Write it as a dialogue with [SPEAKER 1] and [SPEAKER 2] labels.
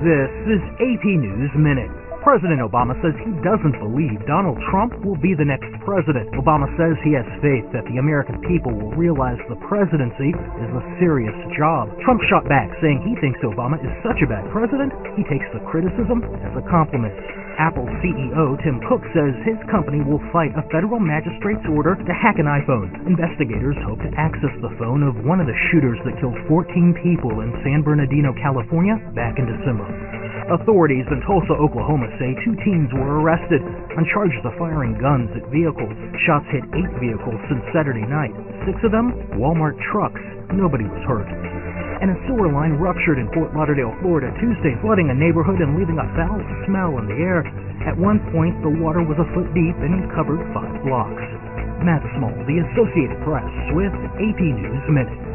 [SPEAKER 1] This is AP News Minute. President Obama says he doesn't believe Donald Trump will be the next president. Obama says he has faith that the American people will realize the presidency is a serious job. Trump shot back, saying he thinks Obama is such a bad president, he takes the criticism as a compliment. Apple CEO Tim Cook says his company will fight a federal magistrate's order to hack an iPhone. Investigators hope to access the phone of one of the shooters that killed 14 people in San Bernardino, California, back in December. Authorities in Tulsa, Oklahoma say 2 teens were arrested on charges of firing guns at vehicles. Shots hit 8 vehicles since Saturday night. 6 of them, Walmart trucks. Nobody was hurt. And a sewer line ruptured in Fort Lauderdale, Florida Tuesday, flooding a neighborhood and leaving a foul smell in the air. At one point, the water was a foot deep and covered 5 blocks. Matt Small, The Associated Press, with AP News Minute.